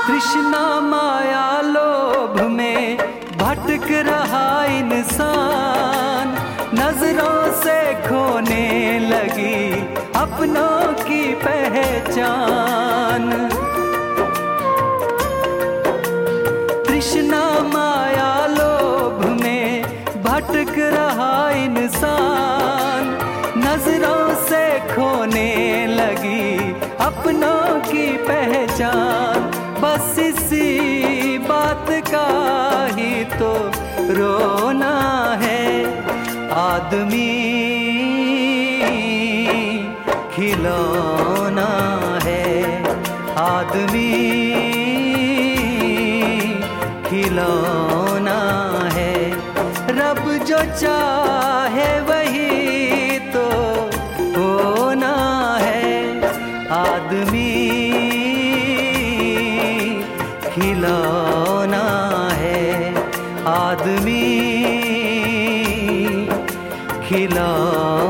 तृष्णा माया लोभ में भटक रहा इंसान, नजरों से खोने लगी अपनों की पहचान। तृष्णा माया लोभ में भटक रहा इंसान, नजरों से खोने लगी अपनों की पहचान। बस इसी बात का ही तो रोना है, आदमी खिलौना है, आदमी खिलौना है। रब जो चाहे वही तो होना है, आदमी खिलौना है, आदमी खिलौना।